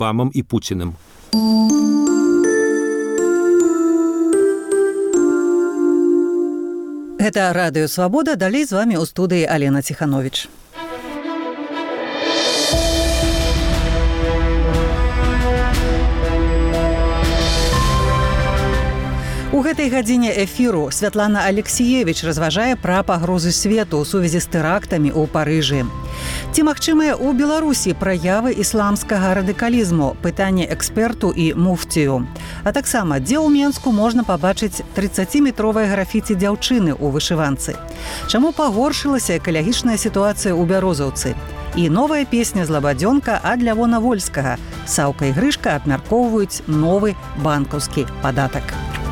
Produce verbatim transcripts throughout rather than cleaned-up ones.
спамам і Пуціным. Гэта Радыё Свабода, далей з вамі ў студыі Алена Ціхановіч. У гэтай гадзіне эфіру Святлана Алексіевіч разважае пра пагрозы свету ў сувязі з тэрактамі ў Парыжы. Ці магчымыя ў Беларусі праявы ісламскага радыкалізму? Пытанне эксперту і муфцію. А таксама, дзе ў Менску можна пабачыць трыццаціметровыя графіці дзяўчыны ў вышыванцы? Чаму пагоршылася экалагічная сітуацыя ў Бярозаўцы? І новая песня «Злабадзёнка» ад Лявона Вольскага. Саўка і Грышка абмяркоўваюць новы банкаўскі падатак.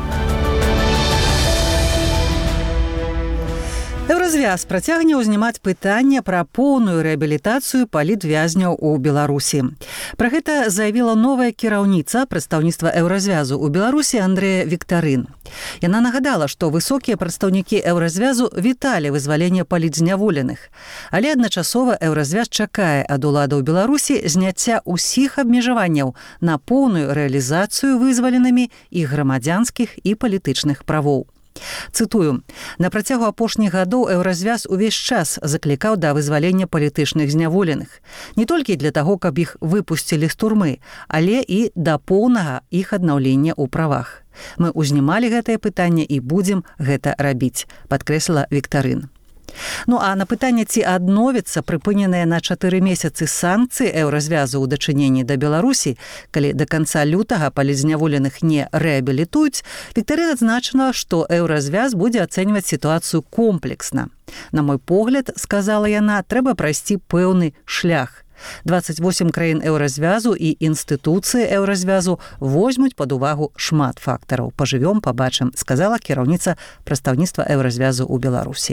Еўразвяз працягне ўзнімаць пытанне пра поўную рэабілітацыю палітвязняў у Беларусі. Пра гэта заявіла новая кіраўніца прадстаўніцтва Еўразвязу ў Беларусі Андрэя Віктарын. Яна нагадала, што высокія прадстаўнікі Еўразвязу віталі вызваленне палітзняволеных. Але адначасова Еўразвяз чакае ад уладаў Беларусі зняцця ўсіх абмежаванняў на поўную рэалізацыю вызваленымі іх грамадзянскіх і палітычных правоў. Цытую. На працягу апошніх гадоў Еўразвяз увесь час заклікаў да вызвалення палітычных зняволеных. Не толькі для таго, каб іх выпусцілі з турмы, але і да поўнага іх аднаўлення ў правах. Мы ўзнімалі гэтае пытанне і будзем гэта рабіць, падкрэсліла Віктарын. Ну а на пытанне, ці адновіцца прыпыненыя на чатыры месяцы санкцыі Еўразвязу ў дачыненні да Беларусі, калі да канца лютага палітзняволеных не рэабілітуюць, Віктарын адзначыла, што Еўразвяз будзе ацэньваць сітуацыю комплексна. На мой погляд, сказала яна, трэба прайсці пэўны шлях. дваццаць восем краін Еўразвязу і інстытуцыі Еўразвязу возьмуць пад увагу шмат фактараў. Пажывём, пабачым, сказала кіраўніца прадстаўніцтва Еўразвязу ў Беларусі.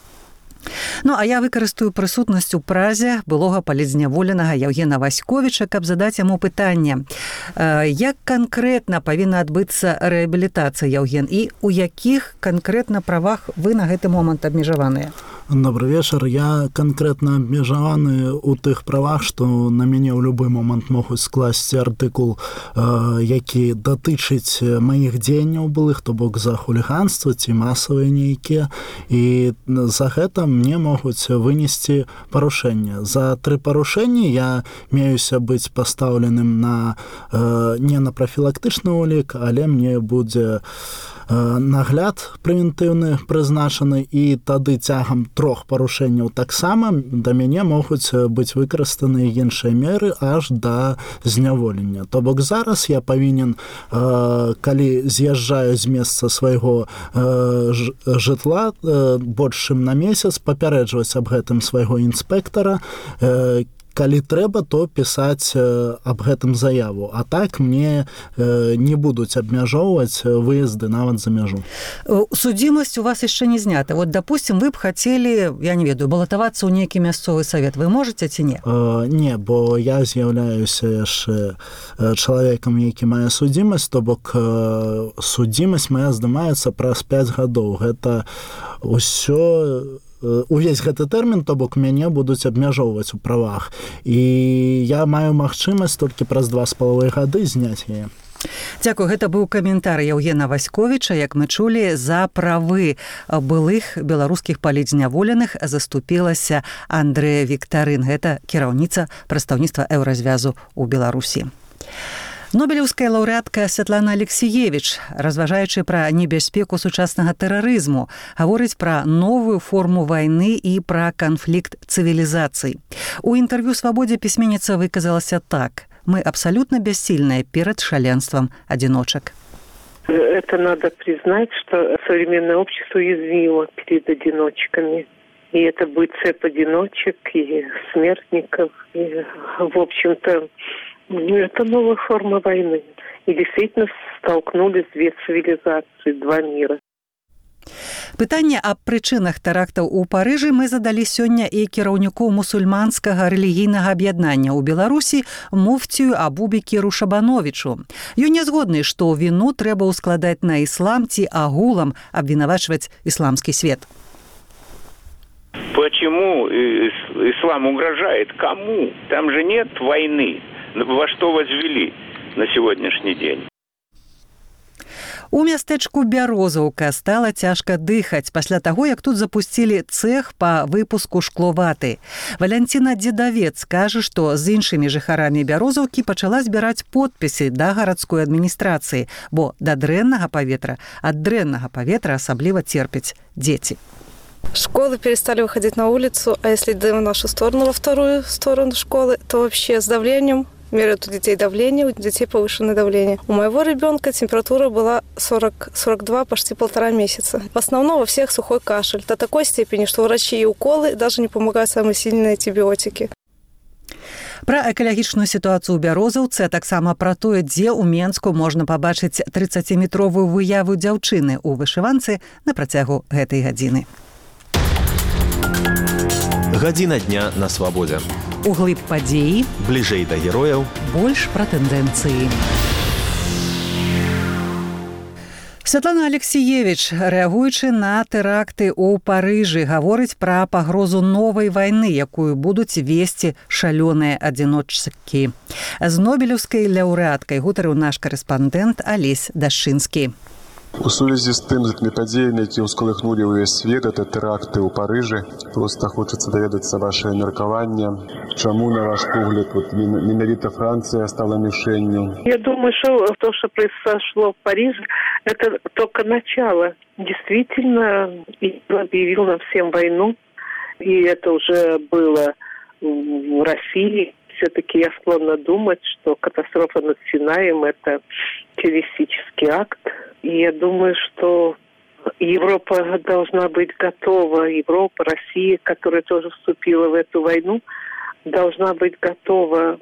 Ну, а я выкарыстаю прысутнасць у празе былога палітзняволенага Яўгена Васьковіча, каб задаць яму пытанне. Як канкрэтна павінна адбыцца рэабілітацыя, Яўген, і ў якіх канкрэтна правах вы на гэты момант абмежаваныя? Добрый вечар. Я канкрэтна абмежаваны ў тых правах, што на мяне ў любы момант могуць скласці артыкул, які датычыць маіх дзеянняў былых, то бок за хуліганства ці масавыя нейкія, і за гэта мне могуць вынесці парушэнне. За тры парушэнні я меюся быць пастаўленым на не на прафілактычны ўлік, але мне будзе нагляд прэвентыўны прызначаны, і тады цягам трох парушэнняў таксама да мяне могуць быць выкарыстаныя іншыя меры аж да зняволення. То бок зараз я павінен, калі з'язджаю з месца свайго жытла больш чым на месяц, папярэджваць аб гэтым свайго інспектара, калі трэба, то пісаць аб гэтым заяву. А так мне не будуць абмяжоўваць выезды нават за мяжу. Судзімасць у вас яшчэ не знята. Вот, допустим, вы б хацелі, я не ведаю, балатавацца ў нейкі мясцовы савет. Вы можаце ці не? Не, бо я з'яўляюся яшчэ чалавекам, які мае судзімасць, то бок судзімасць моя здымаецца праз пяць гадоў. Гэта ўсё... увесь гэты тэрмін, то бок мяне будуць абмяжоўваць у правах. І я маю магчымасць толькі праз два з паловай гады зняць яе. Дзякую, гэта быў каментар Яўгена Васьковіча, як мы чулі, за правы былых беларускіх палітзняволеных заступілася Андрэя Віктарын. Гэта кіраўніца прадстаўніцтва Еўразвязу ў Беларусі. Нобелеўская лаўрэатка Святлана Алексіевіч, разважаючы пра небяспеку сучаснага тэрарызму, гаворыць пра новую форму вайны і пра канфлікт цывілізацый. У інтэрв'ю «Свабодзе» пісьменніца выказалася так: «Мы абсолютно бессильны перед шаленством одиночек». Это надо признать, что современное общество уязвимо перед одиночками. И это будет цепь одиночек и смертников. И, в общем-то, это новая форма войны. И действительно столкнулись две цивилизации, два мира. Пытанне аб прычынах тэрактаў у Парыжы мы задалі сёння і кіраўніку мусульманскага рэлігійнага аб'яднання ў Беларусі муфцію Абубекіру Шабановічу. Ён не згодны, што віну трэба ўскладаць на іслам ці агулам абвінавачваць ісламскі свет. Почему ислам угрожает? Кому? Там же нет войны. во что возвели на сегодняшний день. У мястэчку Бярозаўка стала цяжка дыхаць пасля таго, як тут запусцілі цэх па выпуску шкловаты. Валянціна Дзедавец кажа, што з іншымі жыхарамі Бярозаўкі пачала збіраць подпісы да гарадской адміністрацыі, бо да дрэннага паветра ад дрэннага паветра асабліва терпяць дзеці. Школы перестали выходить на улицу, а если идем в нашу сторону, во вторую сторону школы, то вообще с давлением. Меряют у детей давление, у детей повышенное давление. У моего ребенка температура была сорок сорок два, почти полтора месяца. В основном во всех сухой кашель. До такой степени, что врачи и уколы даже не помогают самые сильные антибиотики. Пра экалагічную сітуацыю ў Бярозаўцы, а таксама пра тое, дзе ў Менску можна пабачыць трыццаціметровую выяву дзяўчыны ў вышыванцы на працягу гэтай гадзіны. Гадзіна дня на свабодзе. Углыб падзеі, бліжэй да герояў, больш пра тэндэнцыі. Святлана Алексеевич, рэагуючы на тэракты ў Парыжы, гаворыць пра пагрозу новай вайны, якую будуць весці шалёныя адзіночкі. З нобелеўскай лаўрэаткай гутарыў наш карэспандэнт Алесь Дашчынскі. У сувязі з тым, з тымі падзеямі, які ўскалыхнулі ўвесь свет, это тэракты ў Парыжы. Просто хочацца даведацца ваше меркаванне. Чаму, на ваш погляд, вот, менавіта Франция стала мишенью? Я думаю, что то, что произошло в Париже, это только начало. Действительно, Израиль объявил нам всем войну, и это уже было в России. Все-таки я склонна думать, что катастрофа над Синаем – это террористический акт. И я думаю, что Европа должна быть готова, Европа, Россия, которая тоже вступила в эту войну, должна быть готова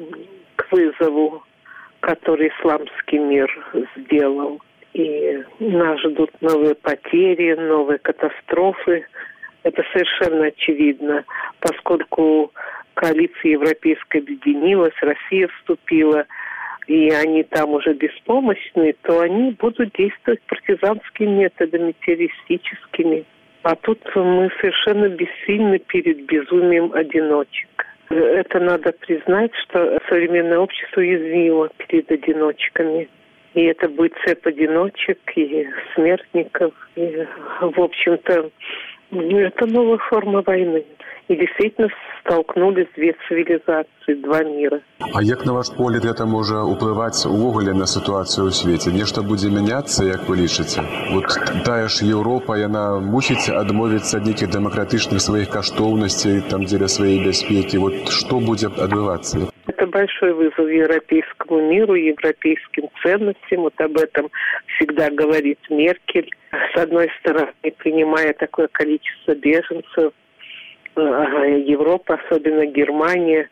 к вызову, который исламский мир сделал. И нас ждут новые потери, новые катастрофы. Это совершенно очевидно, поскольку коалиция европейская объединилась, Россия вступила, и они там уже беспомощны, то они будут действовать партизанскими методами, террористическими. А тут мы совершенно бессильны перед безумием одиночек. Это надо признать, что современное общество уязвимо перед одиночками. И это будет цепь одиночек и смертников. И, в общем-то, это новая форма войны. И действительно столкнулись две цивилизации, два мира. А як, на ваш погляд, это можа ўплываць увогуле на сітуацыю ў свеце? Нешта будзе мяняцца, як вы лічыце? Вот тая ж Еўропа, яна мусіць адмовіцца ад нейкіх дэмакратычных сваіх каштоўнасцей, там дзеля сваёй бяспекі. Вот што будзе адбывацца? Это большой вызов европейскому миру, европейским ценностям. Вот об этом всегда говорит Меркель. С одной стороны, принимая такое количество беженцев, Европа, особенно Германия,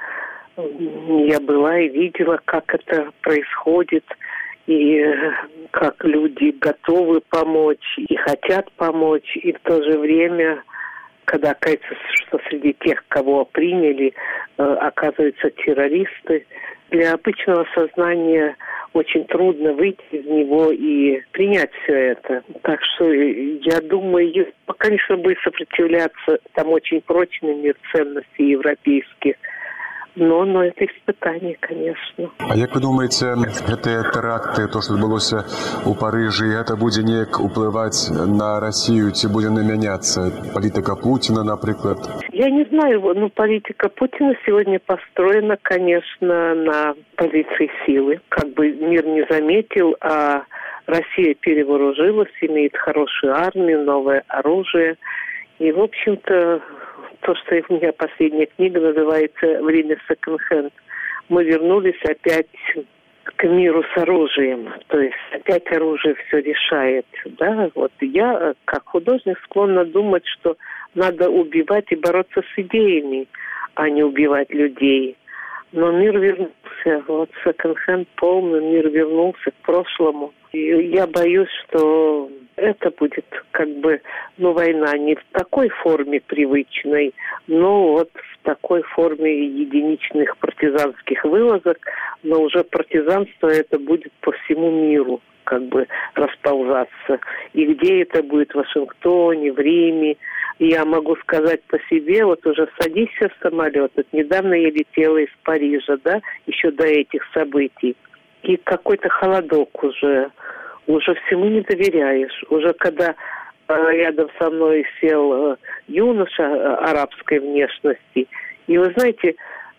я была и видела, как это происходит, и как люди готовы помочь, и хотят помочь, и в то же время, когда оказывается, что среди тех, кого приняли, оказываются террористы, для обычного сознания очень трудно выйти из него и принять все это. Так что я думаю, конечно, будет сопротивляться там очень прочный мир ценностей европейских. Но, но это испытание, конечно. А як вы думаете, гэтыя тэракты, то, што адбылося ў Парыжы, гэта будзе неяк уплываць на Россию, ці будзе намяняцца политика Путина, например? Я не знаю, но политика Путина сегодня построена, конечно, на позиции силы. Как бы мир не заметил, а Россия перевооружилась, имеет хорошую армию, новое оружие. И, в общем-то, то, что у меня последняя книга называется «Время секонд-хенд». Мы вернулись опять к миру с оружием. То есть опять оружие все решает. Да? Вот я, как художник, склонна думать, что надо убивать и бороться с идеями, а не убивать людей. Но мир вернулся. Вот секонд-хенд полный, мир вернулся к прошлому. И я боюсь, что Это будет как бы, ну, война не в такой форме привычной, но вот в такой форме единичных партизанских вылазок, но уже партизанство это будет по всему миру как бы расползаться. И где это будет, в Вашингтоне, в Риме. Я могу сказать по себе, вот уже садись в самолет. Вот недавно я летела из Парижа, да, еще до этих событий. И какой-то холодок уже, уже всему не доверяешь. Уже когда рядом со мной сел юноша арабской внешности, и вы знаете,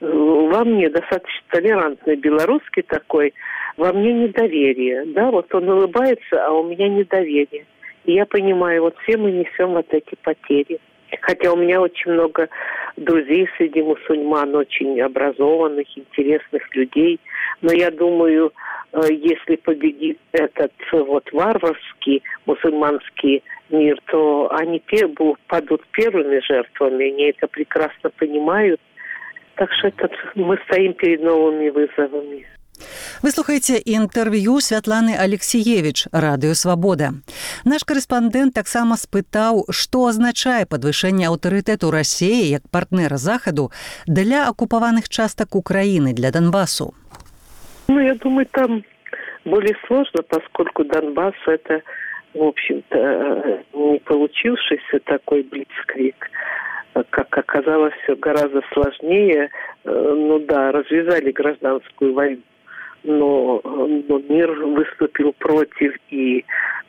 во мне достаточно толерантный белорусский такой, во мне недоверие, да, вот он улыбается, а у меня недоверие. И я понимаю, вот все мы несем вот эти потери. Хотя у меня очень много друзей среди мусульман, очень образованных, интересных людей. Но я думаю, если победит этот вот варварский мусульманский мир, то они падут первыми жертвами. Они это прекрасно понимают. Так что это, мы стоим перед новыми вызовами. Вы слухаеце інтэрв'ю Святланы Алексіевіч, Радыё Свабода. Наш корэспандэнт таксама спытаў, што азначае падвышэнне аўтарытэту Расіі як партнера Захаду для акупаваных частак Украины, для Донбассу. Ну, я думаю, там более сложно, поскольку Донбасс – это, в общем-то, не получившийся такой блицкриг. Как оказалось, все гораздо сложнее. Ну да, развязали гражданскую войну. Но, но мир выступил против, и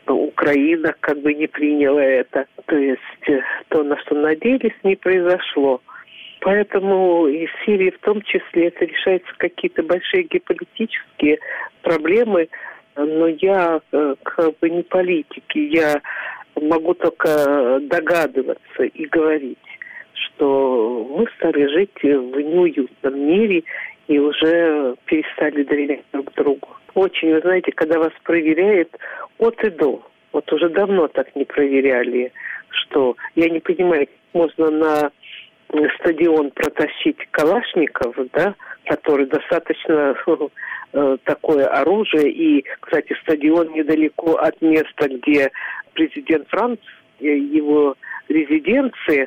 Украина как бы не приняла это. То есть то, на что надеялись, не произошло. Поэтому и в Сирии в том числе это решаются какие-то большие геополитические проблемы. Но я как бы не политик, я могу только догадываться и говорить, что мы стали жить в неуютном мире и уже перестали доверять друг другу. Очень, вы знаете, когда вас проверяют от и до. Вот уже давно так не проверяли, что я не понимаю, можно на стадион протащить калашников, да, который достаточно такое оружие. И, кстати, стадион недалеко от места, где президент Франции, его резиденции.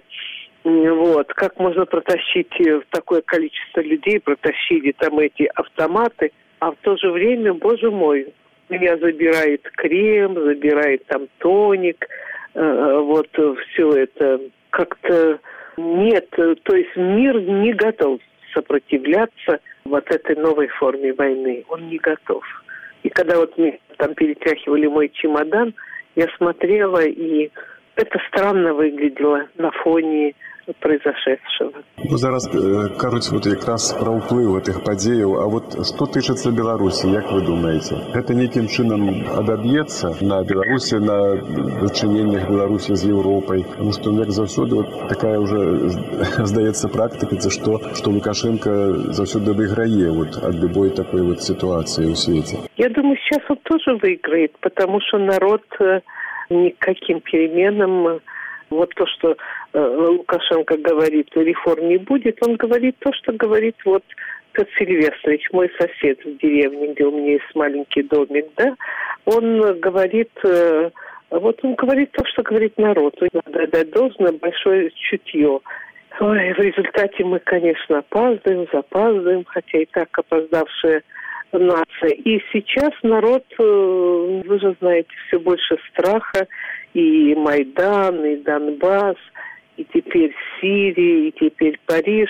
Вот. Как можно протащить такое количество людей, протащили там эти автоматы, а в то же время, боже мой, меня забирает крем, забирает там тоник, э, вот все это как-то нет, то есть мир не готов сопротивляться вот этой новой форме войны, он не готов. И когда вот мне там перетряхивали мой чемодан, я смотрела, и это странно выглядело на фоне произошедшего. Ну, зараз кажуць вот якраз пра ўплыў гэтых падзеяў, а вот што тычыцца Беларусі, як вы думаеце? Гэта нейкім чынам адаб'ецца на Беларусі, на дачыненнях Беларусі з Еўропай? Потому што, як заўсёды, вот такая уже здаецца практыка, што, што Лукашенко заўсёды выйграе вот ад любой такой вот ситуации ў свеце. Я думаю, сейчас он тоже выиграет, потому что народ никаким переменам. Вот то, что э, Лукашенко говорит, реформ не будет, он говорит то, что говорит вот Петр Сильвестрович, мой сосед в деревне, где у меня есть маленький домик, да, он говорит, э, вот он говорит то, что говорит народ. Надо дать должное большое чутье. Ой, в результате мы, конечно, опаздываем, запаздываем, хотя и так опоздавшая нация. И сейчас народ, вы же знаете, все больше страха. И Майдан, и Донбасс, и теперь Сирия, и теперь Париж.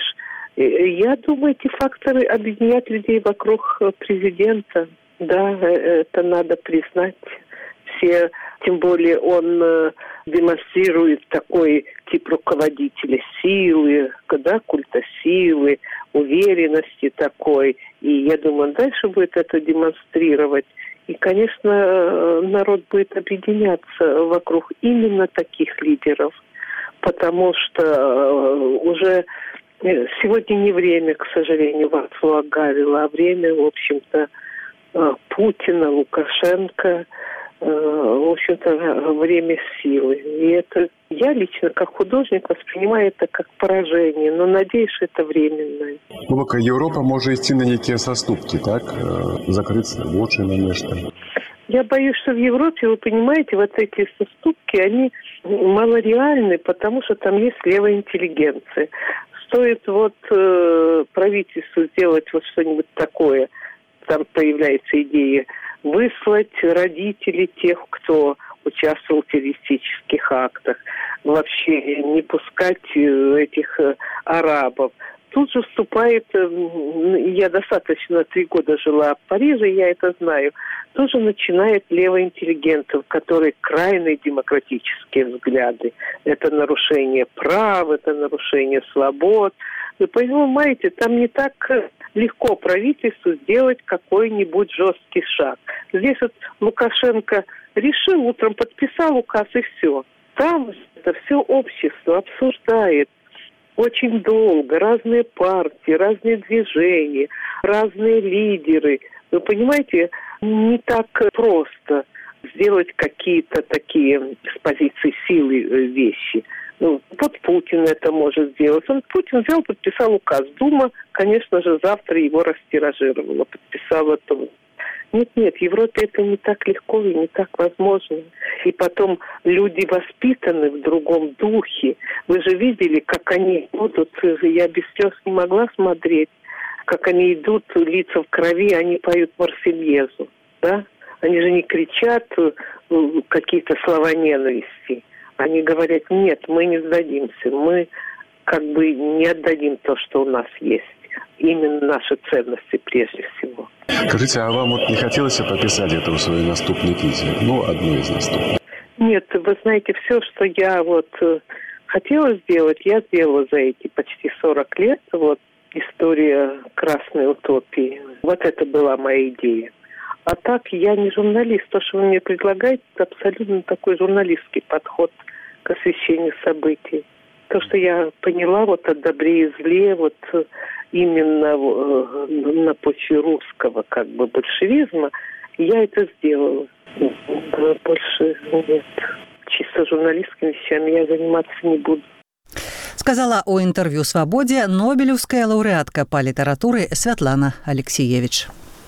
Я думаю, эти факторы объединяют людей вокруг президента. Да, это надо признать. Все, тем более он демонстрирует такой тип руководителя силы, да, культа силы, уверенности такой. И я думаю, он дальше будет это демонстрировать. И, конечно, народ будет объединяться вокруг именно таких лидеров, потому что уже сегодня не время, к сожалению, Вацлава Гавела, а время, в общем-то, Путина, Лукашенко, в общем-то, время силы. И это я лично, как художник, воспринимаю это как поражение, но надеюсь, что это временное. Ну, Европа может идти на некие соступки, так? Закрыться в очи на нечто. Я боюсь, что в Европе, вы понимаете, вот эти уступки, они малореальны, потому что там есть левая интеллигенция. Стоит вот э, правительству сделать вот что-нибудь такое, там появляется идея выслать родителей тех, кто участвовал в террористических актах, вообще не пускать этих арабов. Тут же вступает, я достаточно три года жила в Париже, я это знаю, тут же начинает левая интеллигенция, в которой крайне демократические взгляды. Это нарушение прав, это нарушение свобод. Вы понимаете, там не так легко правительству сделать какой-нибудь жесткий шаг. Здесь вот Лукашенко решил, утром подписал указ и все. Там это все общество обсуждает очень долго. Разные партии, разные движения, разные лидеры. Вы понимаете, не так просто сделать какие-то такие с позиции силы вещи. Ну, вот Путин это может сделать. Он, Путин взял, подписал указ. Дума, конечно же, завтра его растиражировала, подписала то. Нет, нет, в Европе это не так легко и не так возможно. И потом люди воспитаны в другом духе. Вы же видели, как они будут, я без слез не могла смотреть, как они идут, лица в крови, они поют Марсельезу, да? Они же не кричат какие-то слова ненависти. Они говорят, нет, мы не сдадимся, мы как бы не отдадим то, что у нас есть. Именно наши ценности прежде всего. Скажите, а вам вот не хотелось пописать это в своей наступной книге? Ну, одну из наступных. Нет, вы знаете, все, что я вот хотела сделать, я сделала за эти почти сорок лет. Вот история красной утопии. Вот это была моя идея. А так, я не журналист. То, что вы мне предлагаете, это абсолютно такой журналистский подход к освещению событий. То, что я поняла вот о добре и зле, вот именно на почве русского как бы большевизма, я это сделала. Больше нет. Чисто журналистскими вещами я заниматься не буду. Сказала у інтэрв'ю «Свабодзе» нобелеўская лаўрэатка па літаратуры Святлана Алексіевіч.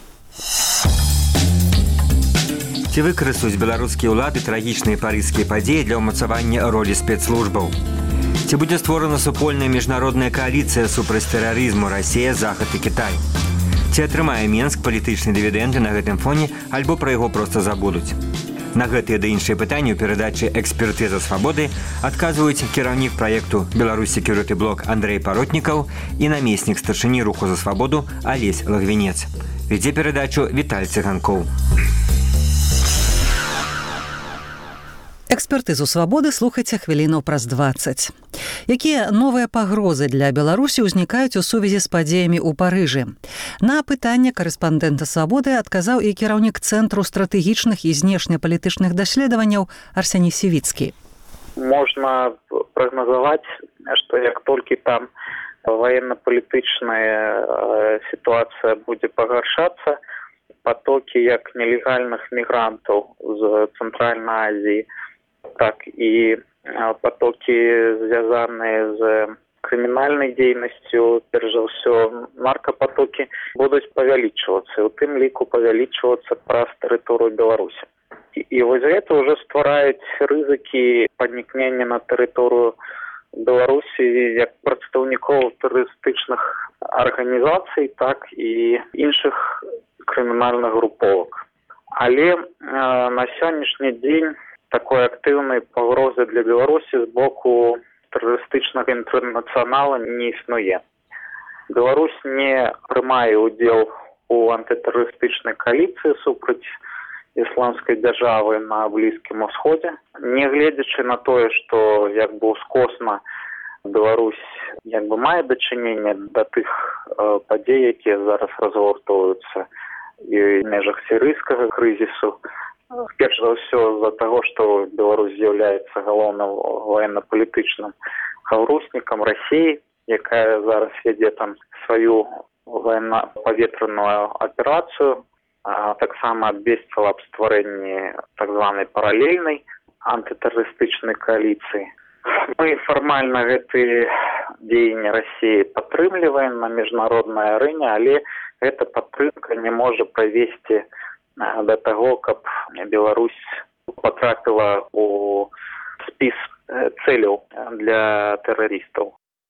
Ці выкарыстаюць беларускія ўлады трагічныя парыжскія падзеі для ўмацавання ролі спецслужбаў? Ці будзе створана супольная міжнародная кааліцыя супраць тэрарызму Расія, Захад і Кітай? Ці атрымае Менск палітычныя дывідэнды на гэтым фоне, альбо пра яго проста забудуць? На гэтыя ды іншыя пытанні ў перадачы «Экспертыза свабоды» адказваюць кіраўнік праекту «Беларусь Security Block» Андрей Паротнікаў і намеснік старшыні руху за свабоду Алесь Лагвінец. Вядзе перадачу Віталь Цыганкоў. Экспертызу свабоды слухайце хвіліну праз дваццаць. Якія новыя пагрозы для Беларусі ўзнікаюць у сувязі з падзеямі ў Парыжы? На пытанне карэспандэнта свабоды адказаў і кіраўнік Цэнтру стратэгічных і знешнепалітычных даследаванняў Арсеній Сівіцкі. Можна прагназаваць, што як толькі там военно-палітычная сітуацыя будзе пагаршацца, потокі як нелегальных мігрантаў з Цэнтральнай Азіі, так і потокі, звязаныя з крымінальнай дзейнасцю, перш за ўсё наркапатокі, будуць павялічвацца, у тым ліку павялічвацца праз тэрыторыю Беларусі. І, і вось гэта ўжо ствараюць рызыкі пранікнення на тэрыторыю Беларусі як прадстаўнікоў тэрарыстычных арганізацый, так і іншых крымінальных груповак. Але э, на сённяшні дзень такой актыўнай пагрозы для Беларусі з боку тэрарыстычнага інтэрнацыянала не існуе. Беларусь не прымае ўдзел у антытэрарыстычнай кааліцыі супраць ісламскай дзяржавы на Блізкім Усходзе. Нягледзячы на тое, што як бы ускосна Беларусь як бы мае дачыненне да тых э, падзей, якія зараз разгортваюцца і ў межах сірыйскага крызісу. Перш за ўсё з-за таго, што Беларусь з'яўляецца галоўным военно-палітычным хаўруснікам Расіі, якая зараз вядзе там сваю военно-паветраную аперацыю, а таксама абвесціла аб стварэнні так званай паралельнай антытэрарыстычнай кааліцыі. Мы фармальна гэтыя дзеянні Расіі падтрымліваем на міжнароднай арэне, але гэта падтрымка не можа правесці до таго, каб Беларусь потрапіла у спіс цэляў для тэрарыстаў.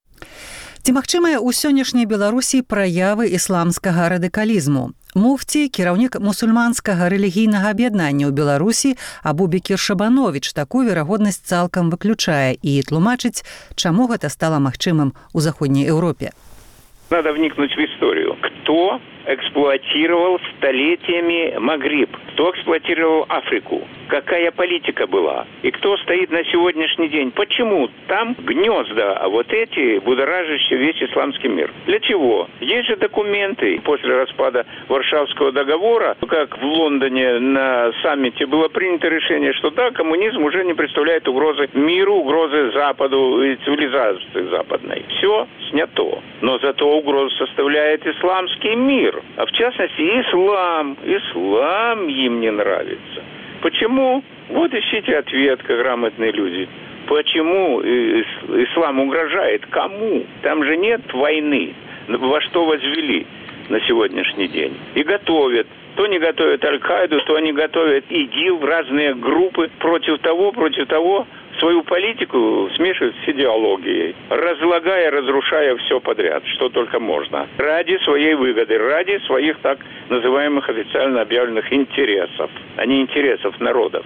Ці магчымыя ў сённяшняй Беларусі праявы ісламскага радыкалізму? Муфці, кіраўнік мусульманскага рэлігійнага аб'яднання ў Беларусі Абу-Бекір Шабанович такую верагоднасць цалкам выключае і тлумачыць, чаму гэта стала магчымым у Заходняй Еўропе. Надо вникнуть в историю. Кто эксплуатировал столетиями Магриб? Кто эксплуатировал Африку? Какая политика была? И кто стоит на сегодняшний день? Почему там гнезда, а вот эти будоражащие весь исламский мир? Для чего? Есть же документы. После распада Варшавского договора, как в Лондоне на саммите было принято решение, что да, коммунизм уже не представляет угрозы миру, угрозы Западу и цивилизации западной. Все снято. Но зато угрозу составляет исламский мир. А в частности, ислам. Ислам им не нравится. Почему? Вот ищите ответ, как грамотные люди. Почему ислам угрожает? Кому? Там же нет войны. Во что возвели на сегодняшний день? И готовят. То не готовят Аль-Каиду, то они готовят ИГИЛ, разные группы против того, против того. Свою политику смешивают с идеологией, разлагая, разрушая все подряд, что только можно. Ради своей выгоды, ради своих так называемых официально объявленных интересов, а не интересов народов.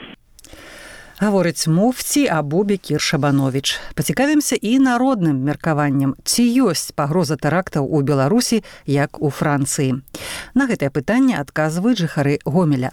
Гаворыць муфці Абу-Бекір Шабанович. Пацікавімся і народным меркаваннем. Ці ёсць пагроза тэрактаў у Беларусі, як у Францыі? На гэтае пытанне адказваюць жыхары Гомеля.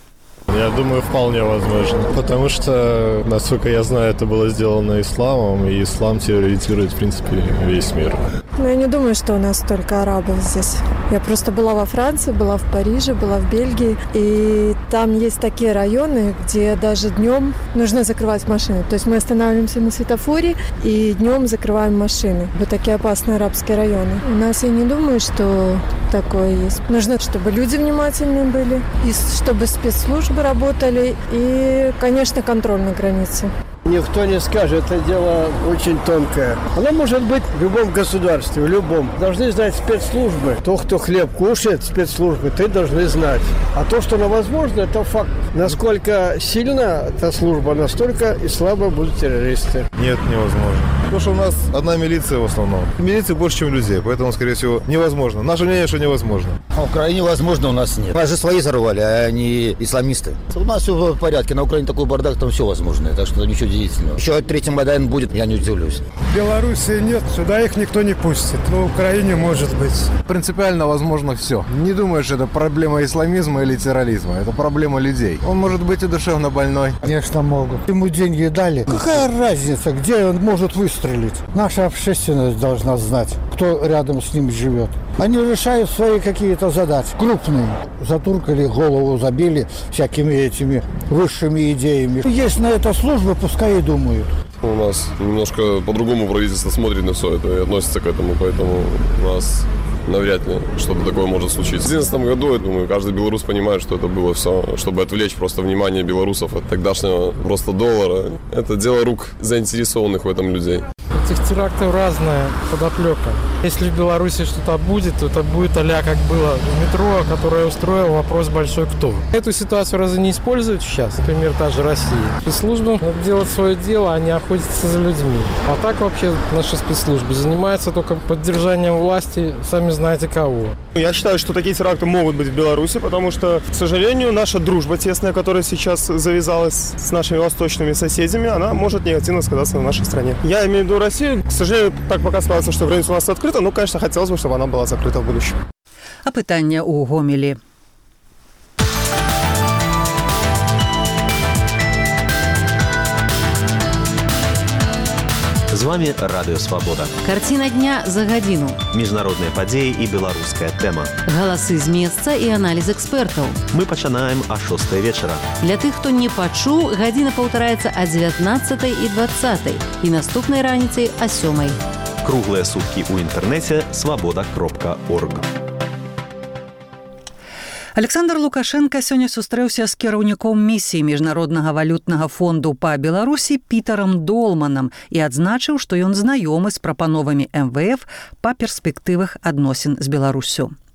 Я думаю, вполне возможно. Потому что, насколько я знаю, это было сделано исламом, и ислам терроризирует, в принципе, весь мир. Но я не думаю, что у нас столько арабов здесь. Я просто была во Франции, была в Париже, была в Бельгии, и там есть такие районы, где даже днем нужно закрывать машины. То есть мы останавливаемся на светофоре и днем закрываем машины. Вот такие опасные арабские районы. У нас я не думаю, что такое есть. Нужно, чтобы люди внимательны были, и чтобы спецслужбы работали, и, конечно, контроль на границе. Никто не скажет, это дело очень тонкое. Оно может быть в любом государстве, в любом. Должны знать спецслужбы. То, кто хлеб кушает, спецслужбы, ты должны знать. А то, что оно возможно, это факт. Насколько сильна эта служба, настолько и слабо будут террористы. Нет, невозможно. Потому что у нас одна милиция в основном. Милиции больше, чем людей, поэтому, скорее всего, невозможно. Наше мнение, что невозможно. На Украине возможно, у нас нет. У нас же свои зарвали, а не исламисты. У нас все в порядке. На Украине такой бардак, там все возможно. Так что ничего удивительного. Еще третий Майдан будет, я не удивлюсь. В Белоруссии нет, сюда их никто не пустит. На Украине может быть. Принципиально возможно все. Не думаю, что это проблема исламизма или терроризма. Это проблема людей. Он может быть и душевно больной. Конечно, могут. Ему деньги дали. Какая разница, где он может выстрелить? Наша общественность должна знать, кто рядом с ним живет. Они решают свои какие-то задачи, крупные. Затуркали, голову забили всякими этими высшими идеями. Есть на это службы, пускай и думают. У нас немножко по-другому правительство смотрит на все это и относится к этому, поэтому у нас навряд ли что-то такое может случиться. В две тысячи одиннадцатом году, я думаю, каждый белорус понимает, что это было все, чтобы отвлечь просто внимание белорусов от тогдашнего просто доллара. Это дело рук заинтересованных в этом людей. Этих терактов разная подоплека. Если в Беларуси что-то будет, то это будет а-ля как было в метро, которое устроил вопрос большой кто. Эту ситуацию разве не используют сейчас? Например, та же Россия. Спецслужбы надо делать свое дело, а не охотиться за людьми. А так вообще наши спецслужбы занимаются только поддержанием власти, сами знаете кого. Я считаю, что такие теракты могут быть в Беларуси, потому что, к сожалению, наша дружба тесная, которая сейчас завязалась с нашими восточными соседями, она может негативно сказаться на нашей стране. Я имею в виду Россию. К сожалению, так пока складывается, что граница у нас открыта, но, конечно, хотелось бы, чтобы она была закрыта в будущем. А пытанне ў Гомелі. З вами Радыё Свабода. Карціна дня за гадзіну. Міжнародныя падзеі і беларуская тэма. Галасы з месца і аналіз экспертаў. Мы пачынаем а шостай вечара. Для тых, хто не пачуў, гадзіна паўтараецца а дзевятнаццатай і дваццатай і наступнай раніцай а сёмай. Круглыя суткі ў інтэрнэце свабода кропка орг. Александр Лукашенко сёння сустрэўся з кіраўніком місіі Міжнароднага валютнага фонду па Беларусі Пітарам Долманам і адзначыў, што ён знаёмы з прапановамі эм вэ эф па перспектывах адносін з Беларуссю.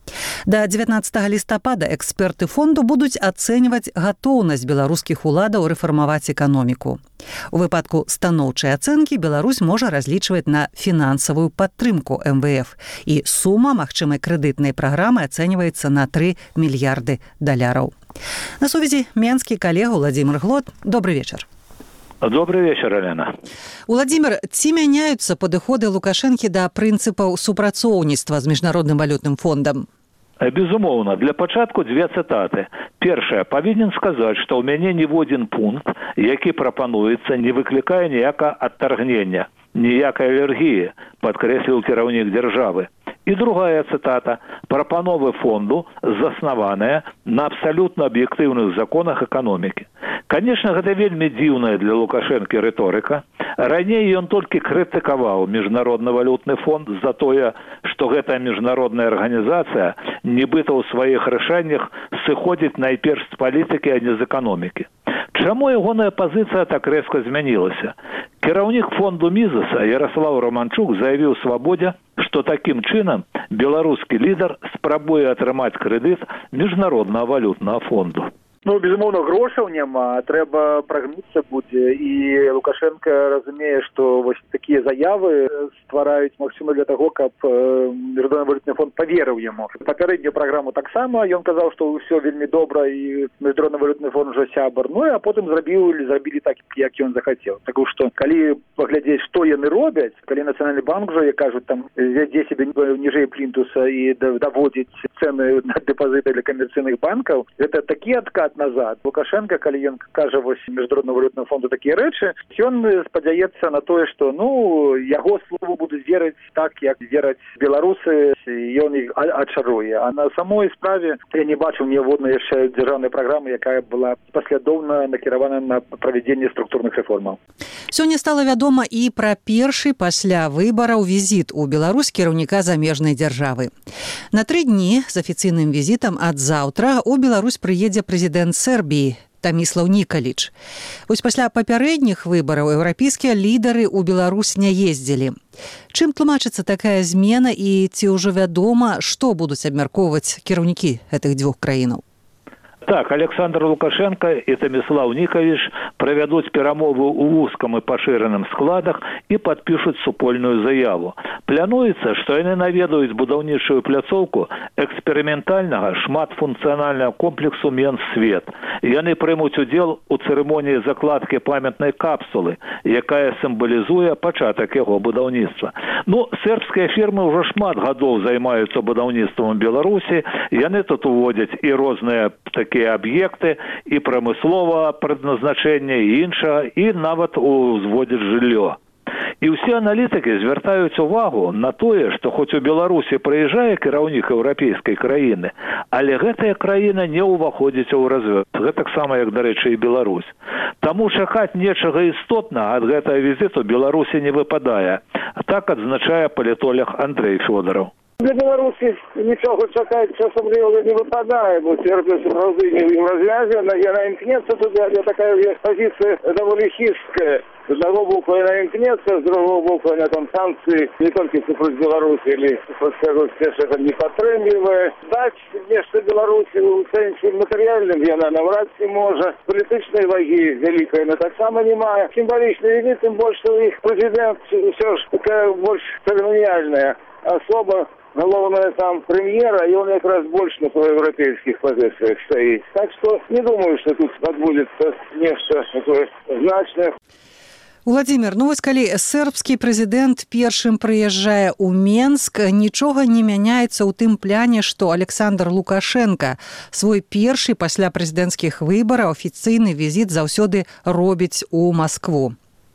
Да дзевятнаццатага лістапада эксперты фонду будуць ацэньваць гатоўнасць беларускіх уладаў рэфармаваць эканоміку. У выпадку станоўчай ацэнкі Беларусь можа разлічваць на фінансавую падтрымку эм вэ эф, і сума магчымай крэдытнай праграмы ацэньваецца на тры мільярды даляраў. На сувязі менскі калега Владимир Глот. Добрый вечер. Добрый вечер, Елена. Владимир, ці мяняюцца падыходы Лукашэнкі да прынцыпаў супрацоўніцтва з міжнародным валютным фондам? Безумоўна, для пачатку дзве цытаты. Першае, павінен сказаць, што ў мяне ніводзін пункт, які прапануецца, не выклікае ніякага адтаргнення, ніякай алергіі, падкрэсліў кіраўнік дзяржавы. І другая цытата. Прапановы фонду заснаваныя на абсалютна аб'ектыўных законах эканомікі. Канешне, гэта вельмі дзіўная для Лукашэнкі рыторыка. Раней ён толькі крытыкаваў міжнародны валютны фонд за тое, што гэтая міжнародная арганізацыя нібыта ў сваіх рашэннях сыходзіць найперш з палітыкі, а не з эканомікі. Чаму ягоная пазіцыя так рэзка змянілася? Кіраўнік фонду Мізеса Ярослав Романчук заявіў Свабодзе, што такім чынам беларускі лідар спрабуе атрымаць крэдыт міжнароднага валютнага фонду. Ну, безумоўна, грошаў няма, трэба прагнуцца будзе, і Лукашенко разумее, што вось такія заявы ствараюць максімум для таго, каб міжнародны валютны фонд паверыў яму. Папярэднюю праграму таксама ён казаў, што ўсё вельмі добра і міжнародны валютны фонд ужо сябар. Ну, а потым зрабіў зрабілі так, як ён захацеў. Так што калі паглядзець, што яны робяць, калі Нацыянальны банк жа, як кажуць, там вядзе сябе ніжэй плінтуса і даводзіць цэны на дэпазіты для камерцыйных банкаў, гэта такі адкат назад. Лукашенко, калі ён кажа вось міжнародному валютному фонду такія рэчы, ён спадзяецца на тое, што ну яго слову будуць верыць так, як вераць беларусы, і ён іх ачаруе. А на самой справе я не бачыў ніводнай яшчэ дзяржаўнай праграмы, якая была паслядоўна накіравана на правядзенне структурных рэформаў. Сёння стала вядома і пра першы пасля выбараў візіт у Беларусь кіраўніка замежнай дзяржавы. На тры дні з афіцыйным візітам ад заўтра у Беларусь прыедзе прэзідэнт Сербіі Таміслаў Нікаліч. Вось пасля папярэдніх выбараў еўрапейскія лідары ў Беларусь не ездзілі. Чым тлумачыцца такая змена і ці ўжо вядома, што будуць абмяркоўваць кіраўнікі гэтых дзвюх краінаў? Так, Александр Лукашенко и Таміслаў Нікаліч правядуць перамовы ў вузкам і пашыраным складах і падпішуць супольную заяву. Плануецца, што яны наведаюць будаўнічую пляцоўку эксперыментальнага шматфункцыянальнага комплексу Менсвет. Яны прымуць удзел у цырымоніі закладкі памятнай капсулы, якая сімвалізуе пачатак яго будаўніцтва. Ну, сербскія фірмы ўжо шмат гадоў займаюцца будаўніцтвам Беларусі, яны тут уводзяць і розныя такія аб'екты і прамысловага прадназначэння, і іншага, і нават узводзяць жыллё. І ўсе аналітыкі звяртаюць увагу на тое, што хоць у Беларусі прыязджае кіраўнік еўрапейскай краіны, але гэтая краіна не ўваходзіць у развёд. Гэтаксама, як, дарэчы, і Беларусь. Таму чакаць нечага істотнага ад гэтага візіту Беларусі не выпадае. Так адзначае палітолог Андрэй Фёдораў. Для Беларуси ничего чакать особливо не выпадает, бо Сербия справді не развязана, и она имкнется туда, где такая позиция довольно хищская. С одного боку она имкнется, с другого боку она там санкции не только против Беларуси, или, скажу, все, что это не подтримливает. Дать нечто Беларуси в сенсе материальном, она наврать не может. Политичной ваги великой она так само немає. Символичный визит, тем больше, что их президент все же такая больше церемониальная особа. Головная там премьера, и он как раз больше на проевропейских позициях стоит. Так что не думаю, что тут отбудется нечто такое значное. Владимир, ну вось калі сербскі прэзідэнт першым прыязджае ў Менск, нічога не мяняецца ў тым пляне, што Александр Лукашенко свой першы пасля прэзідэнцкіх выбараў афіцыйны візіт заўсёды робіць у Маскву.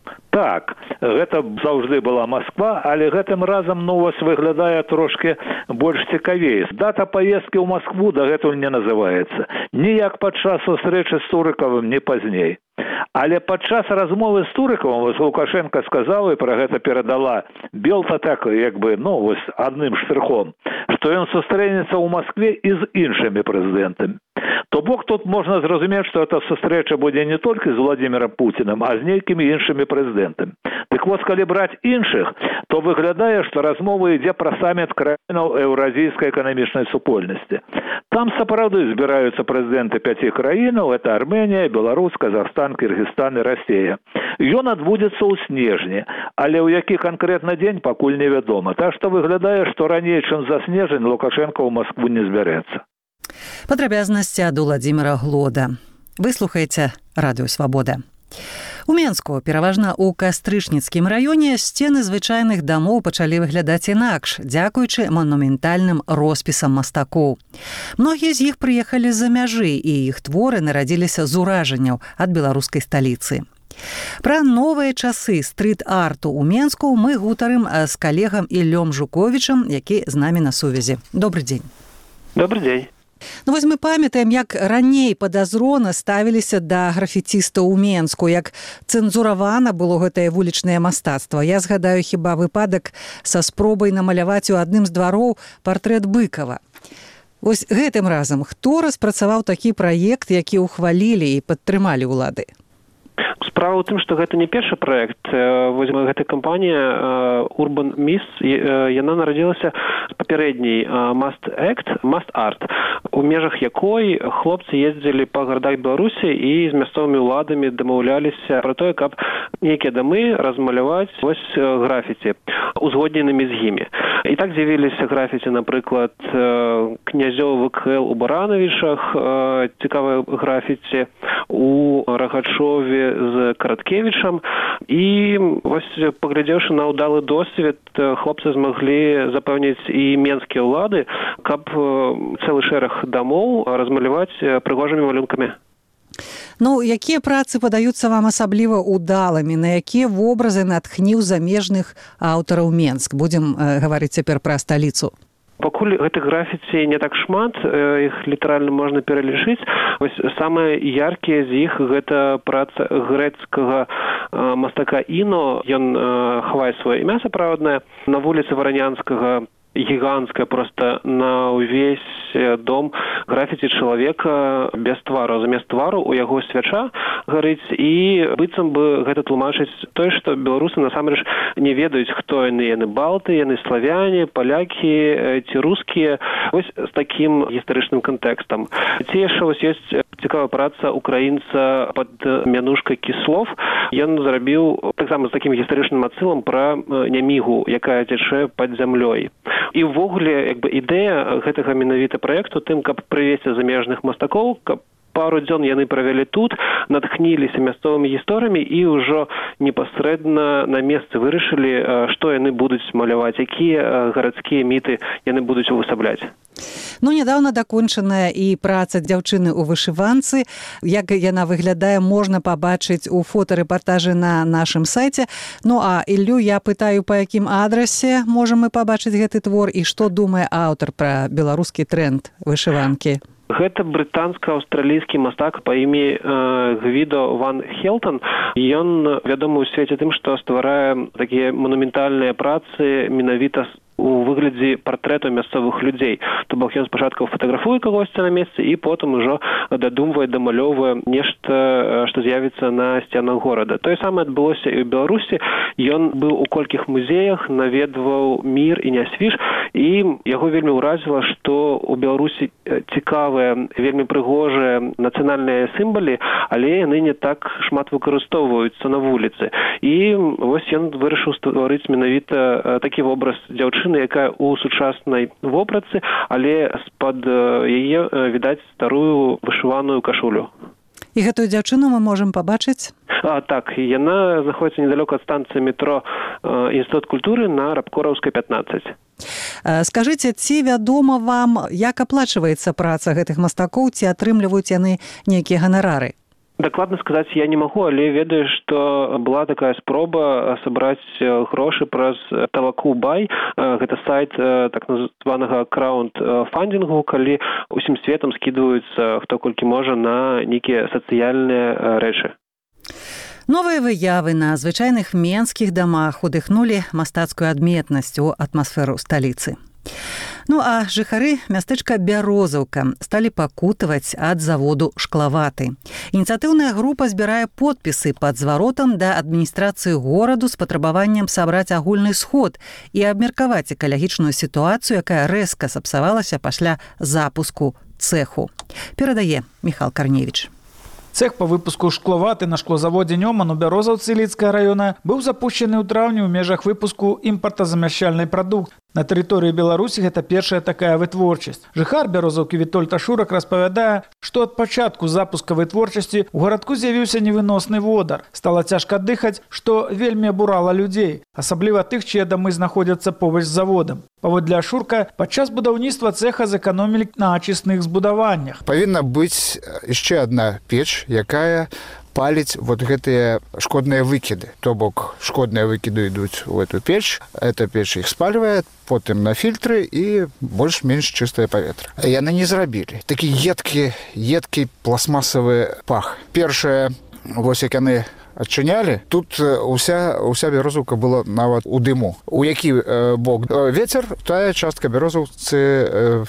Так, гэта заўжды была Масква, але гэтым разам новасць выглядае трошки больш цікавей. Дата паездкі ў Маскву дагэтуль не называецца. Ніяк падчас сустрэчы з Турыкавым, ні пазней. Але падчас размовы з Турыкавым вось Лукашенко сказаў, і пра гэта перадала Белта так, як бы, ну, вось адным штрыхом, што ён сустрэнецца ў Маскве і з іншымі прэзідэнтамі. То бок тут можна зразумець, што эта сустрэча будзе не толькі з Владзімірам Пуцінам, а з нейкімі іншымі прэзідэнтамі. Дык вось, калі браць іншых, то выглядае, што размова ідзе пра саміт краінаў Еўразійскай эканамічнай супольнасці. Там сапраўды збіраюцца прэзідэнты пяці краінаў, это Арменія, Беларусь, Казахстан, Кыргызстан і Расія. Ён адбудзецца ў снежні, але ў які канкрэтны дзень пакуль невядома. Так што выглядае, што раней, чым за снежань, Лукашенко ў Маскву не збярэцца. Падрабязнасці ад Уладзіміра Глода. Вы слухаеце Радыё Свабода. У Менску, пераважна ў Кастрычніцкім раёне, сцены звычайных дамоў пачалі выглядаць інакш, дзякуючы манументальным роспісам мастакоў. Многія з іх прыехалі з-за мяжы, і іх творы нарадзіліся з уражанняў ад беларускай сталіцы. Пра новыя часы стрит-арту ў Менску мы гутарым з калегам Іллём Жуковічам, які з намі на сувязі. Добры дзень. Добры дзень. Ну вось мы памятаем, як раней падазрона ставіліся да графіцістаў у Менску, як цэнзуравана было гэтае вулічнае мастацтва. Я згадаю хіба выпадак са спробай намаляваць у адным з двароў партрэт Быкава. Вось гэтым разам хто распрацаваў такі праект, які ўхвалілі і падтрымалі ўлады? Справа ў тым, што гэта не першы праект. Вось гэта кампанія Urban Mist, яна нарадзілася папярэдняй Must Act, Must Art, у межах якой хлопцы ездзілі па гарадах Беларусі і з мясцовымі ўладамі дамаўляліся пра тое, каб нейкія дамы размаляваць вось графіці, узгодненымі з імі. І так з'явіліся графіці, напрыклад, князёў ВКЛ у Барановішах, цікавыя графіці у Рагачове з Караткевічам. І вось, паглядзеўшы на ўдалы досвед, хлопцы змаглі запэўніць і менскія ўлады, каб цэлы шэраг дамоў размаляваць прыгожымі малюнкамі. Ну, якія працы падаюцца вам асабліва ўдалымі, на якія вобразы натхніў замежных аўтараў Менск? Будзем э, гаварыць цяпер пра сталіцу. Пакуль гэтых графіці не так шмат, іх літаральна можна пералічыць. Вось самыя яркія з іх гэта праца грэцкага мастака Іно. Ён хавае сваё імя сапраўднае. На вуліцы Варанянскага гіганцкая просто на ўвесь дом графіці чалавека без твару. Замест твару у яго свяча гарыць, і быццам бы гэта тлумачыць тое, што беларусы насамрэч не ведаюць, хто яны. Яны балты, яны славяне, палякі ці рускія. Вось з такім гістарычным кантэкстам. Ці яшчэ вось ёсць цікавая праца украінца пад мянушкай Кіслов. Ён зрабіў таксама з такім гістарычным адсылам пра нямігу, якая цячэ пад зямлёй. І ўвогуле, як бы, ідэя гэтага менавіта праекту тым, каб прывесці замежных мастакоў, каб пару дзён яны правялі тут, натхніліся мясцовымі гісторыямі і ўжо непасрэдна на месцы вырашылі, што яны будуць маляваць, якія гарадскія міты яны будуць увасабляць. Ну, нядаўна дакончаная і праца дзяўчыны ў вышыванцы. Як яна выглядае, можна пабачыць у фотарэпартажы на нашым сайце. Ну, а Іллю я пытаю, па якім адрасе можам мы пабачыць гэты твор і што думае аўтар пра беларускі тренд вышыванкі? Гэта брытанско-аўстралійскі мастак па імі э, Гвідо Ван Хелтон. Ён вядомы ў свеце тым, што стварае такія манументальныя працы менавіта у выглядзе партрэтаў мясцовых людзей. То бок ён спачатку фатаграфуе кагосьці на месцы і потым ужо дадумвае, дамалёўвае нешта, што з'явіцца на сценах горада. Тое самае адбылося і ў Беларусі. Ён быў у колькіх музеях, наведваў Мір і Нясвіж, і яго вельмі ўразіла, што ў Беларусі цікавыя, вельмі прыгожыя нацыянальныя сімвалы, але яны не так шмат выкарыстоўваюцца на вуліцы. І вось ён вырашыў стварыць менавіта такі вобраз дзяўчыны, якая у сучаснай вопратцы, але з-пад яе відаць старую вышываную кашулю. І гэтую дзяўчыну мы можам пабачыць? А, так, яна знаходзіцца недалёка ад станцыі метро Інстытут культуры на Рабкораўскай пятнаццаць. Скажыце, ці вядома вам, як аплачваецца праца гэтых мастакоў, ці атрымліваюць яны нейкія ганарары? Дакладна сказаць я не магу, але ведаю, што была такая спроба сабраць грошы праз Таваку Бай. Гэта сайт так названага краунд-фандингу, калі усім светам скідваюцца хто колькі можа на нейкія сацыяльныя рэчы. Новыя выявы на звычайных менскіх дамах удыхнулі мастацкую адметнасць у атмасферу сталіцы. Ну а жыхары мястэчка Бярозаўка сталі пакутаваць ад заводу шклаваты. Ініцыятыўная група збірае подпісы пад зваротам да адміністрацыі гораду з патрабаваннем сабраць агульны сход і абмеркаваць экалагічную сітуацыю, якая рэзка сапсавалася пасля запуску цэху. Перадае Міхал Карневіч. Цех по выпуску шкловаты на шклозаводе Нёман у Бярозаўцы Лідскага района быў запущены ў траўні ў межах выпуску імпартазамяшчальнай прадукцыі. На тэрыторыі Беларусі гэта першая такая вытворчасць. Жыхар Бярозаўкі Вітольд Ашурак распавядае, што ад пачатку запуска вытворчасці ў гарадку з'явіўся невыносны водар. Стала цяжка дыхаць, што вельмі абурала людзей, асабліва тых, чые дамы знаходзяцца побач з заводам. Паводле Ашурка, падчас будаўніцтва цэха зэканомілі на ачысных збудаваннях. Павінна быць яшчэ адна печ, якая паліць вот гэтыя шкодныя выкіды. То бок шкодныя выкіды ідуць у эту печ, эта печ іх спальвае, потым на фільтры і больш-менш чыстае паветра. Яны не зрабілі. Такі едкі, едкі пластмасавы пах. Першае, вось як яны адчынялі, тут уся, уся Бярозаўка была нават у дыму. У які э, бок вецер, тая частка Бярозаўцы э,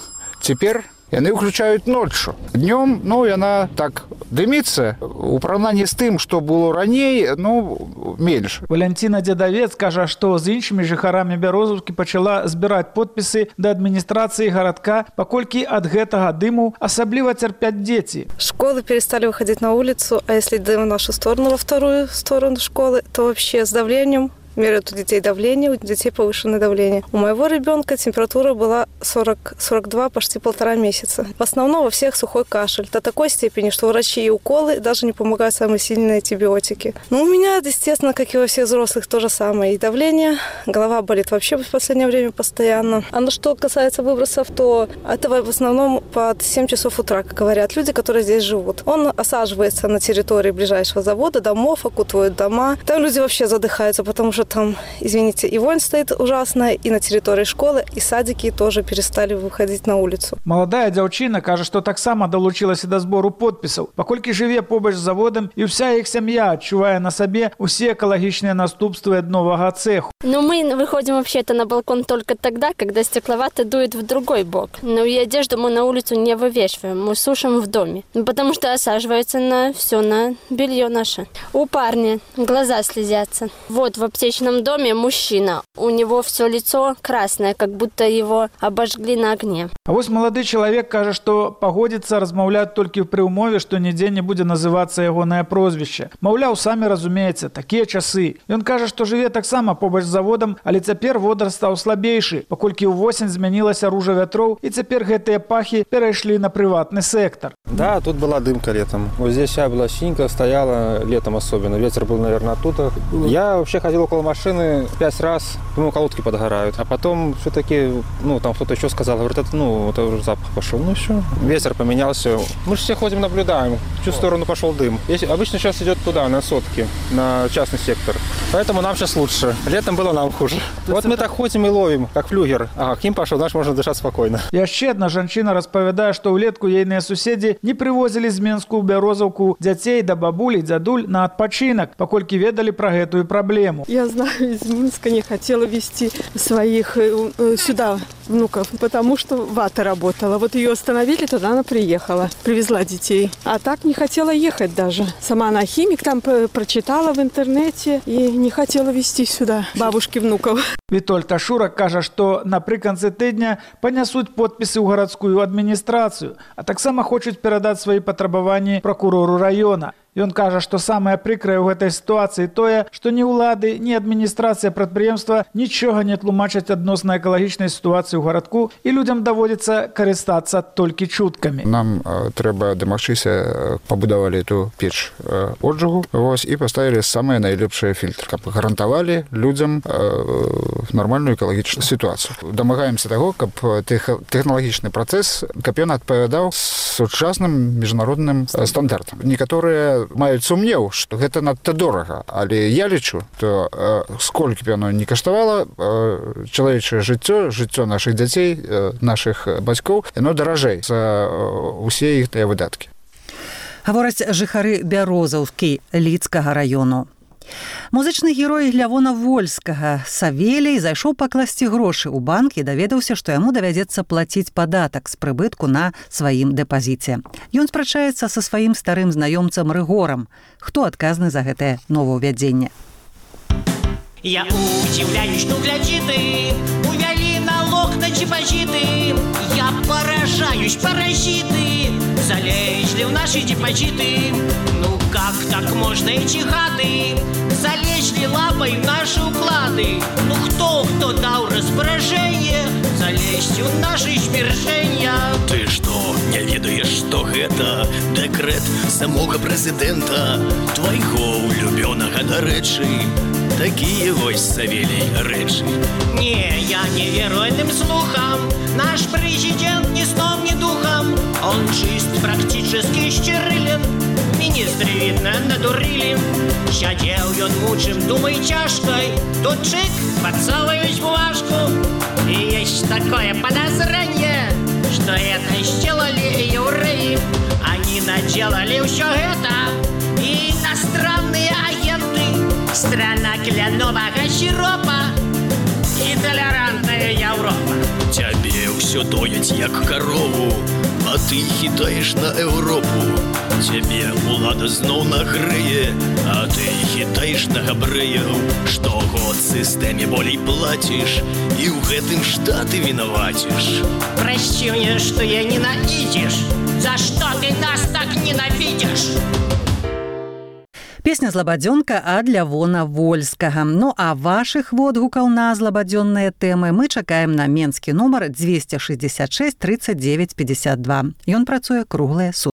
цяпер яны ўключаюць ноччу. Днём, ну, яна так дыміцца. У параўнанні з тым, што было раней, ну, менш. Валянціна Дзедавец кажа, што з іншымі жыхарамі Бярозаўкі пачала збіраць подпісы да адміністрацыі гарадка, паколькі ад гэтага дыму асабліва цярпяць дзеці. Школы перестали выходить на улицу, а если идем в нашу сторону, во вторую сторону школы, то вообще с давлением меряют у детей давление, у детей повышенное давление. У моего ребенка температура была сорок сорок два, почти полтора месяца. В основном во всех сухой кашель. До такой степени, что врачи и уколы даже не помогают самые сильные антибиотики. Ну, у меня, естественно, как и во всех взрослых, то же самое. И давление, голова болит вообще в последнее время постоянно. А ну, что касается выбросов, то это в основном под семь часов утра, как говорят люди, которые здесь живут. Он осаживается на территории ближайшего завода, домов, окутывают дома. Там люди вообще задыхаются, потому что там, извините, и вонь стоит ужасная, и на территории школы, и садики тоже перестали выходить на улицу. Маладая дзяўчына кажа, што таксама далучылася да збору подпісаў, паколькі жыве побач з заводам, і ўся іх сям'я адчувае на сабе усе экалагічныя наступствы ад новага цеху. Но мы выходим вообще-то на балкон только тогда, когда стекловато дует в другой бок. Но и одежду мы на улицу не вывешиваем, мы сушим в доме, потому что осаживается на все, на белье наше. У парня глаза слезятся. Вот в аптечном доме мужчина, у него все лицо красное, как будто его обожгли на огне. А вось малады чалавек кажа, што пагодзіцца размаўляць толькі пры ўмове, што нідзе не будзе называцца ягонае прозвішча. Маўляў, самі разумееце, такія часы. Ён кажа, што жыве таксама побач з заводам, але цяпер водар стаў слабейшы, паколькі ўвосень змянілася ружа вятроў, і цяпер гэтыя пахі перайшлі на прыватны сектор. Да, тут была дымка летом. Вот здесь вся была синька, стояла летом особенно. Ветер был, наверное, оттуда. Я вообще ходил около машины пять раз, думаю, колодки подгорают. А потом все-таки, ну, там кто-то еще сказал, говорит, это, ну, это уже запах пошел. Ну, все. Ветер поменялся. Мы же все ходим, наблюдаем, в чью сторону пошел дым. Если, обычно сейчас идет туда, на сотки, на частный сектор. Поэтому нам сейчас лучше. Летом было нам хуже. Вот мы так ходим и ловим, как флюгер. Ага, к ним пошел, значит, можно дышать спокойно. Яшчэ адна жанчына распавядае, што ўлетку ейныя суседзі не прывозілі з Менску ў Бярозаўку дзяцей да бабулі, дзядуль на адпачынак, паколькі ведалі пра гэтую праблему. Я знаю, из Минска не хотела везти своих э, сюда внуков, потому что вата работала. Вот ее остановили, туда она приехала, привезла детей. А так не хотела ехать даже. Сама она химик, там прочитала в интернете и не хотела везти сюда бабушки внуков. Вітольд Ашурак кажа, што напрыканцы тыдня панясуць подпісы ў гарадскую адміністрацыю, а таксама хочуць перадаць свае патрабаванні пракурору района. Ён кажа, што самае прыкрае ў гэтай сітуацыі тое, што ні ўлады, ні адміністрацыя прадпрыемства нічога не тлумачаць адносна экалагічнай сітуацыі ў гарадку і людзям даводзіцца карыстацца толькі чуткамі. Нам э, трэба дамагчыся, пабудавалі эту печ э, отжыгу, вось, і паставілі самыя найлепшыя фільтры, каб гарантавалі людзям э, нармальную экалагічную сітуацыю. Дамагаемся таго, каб тех, тэхналагічны працэс, каб ён адпавядаў сучасным міжнародным стандартам. Некаторыя маюць сумнеў, што гэта надта дорага, але я лічу, то э, сколькі б яно не каштавала, э, чалавечае жыццё, жыццё нашых дзяцей, э, нашых бацькоў, яно даражэй за э, усе іх тыя выдаткі. Гавораць жыхары Бярозаўкі Лідскага раёну. Музычны герой Лявона Вольскага Савелій зайшоў пакласці грошы ў банк і даведаўся, што яму давядзецца плаціць падатак з прыбытку на сваім дэпазіце. Ён спрачаецца са сваім старым знаёмцам Рыгорам. Хто адказны за гэтае новаўвядзенне? Я удивляюсь, что глядzi ты, увели налог на депозиты. Я поражаюсь, паразиты, залезли в наши депозиты. Ну как так можно, эти гады, залезли лапой в наши уклады. Ну кто, кто дал распоряжение залезть в наши сбережения? Ты что, не ведаешь, что это декрет самого президента, твоего улюбленного, до речи? Такие вось, Савелий, рэчы. Не, я не верю этим слухам. Наш президент ни сном, ни духом. Он чист, практически стерилен. Министры, видно, надурили. Сидел он мучим, думай тяжкой. Тут чик, подсовывать бумажку. И есть такое подозрение, что это сделали евреи. Они наделали все это. Иностранные агенты. Страна клянового сиропа и толерантная Европа. Тебе все доять, як корову, а ты хитаешь на Европу. Тебе улада знов нагрые, а ты хитаешь на габреев. Штогод системе болей платишь, и в гэтым штаты виноватишь. Прости мне, что я ненавидишь. За что ты нас так ненавидишь? Песня «Злабадзёнка» ад Лявона Вольскага. Ну а вашых водгукаў на злабадзённыя тэмы мы чакаем на менскі нумар двести шестьдесят шесть тридцать девять пятьдесят два. Ён працуе круглыя суткі.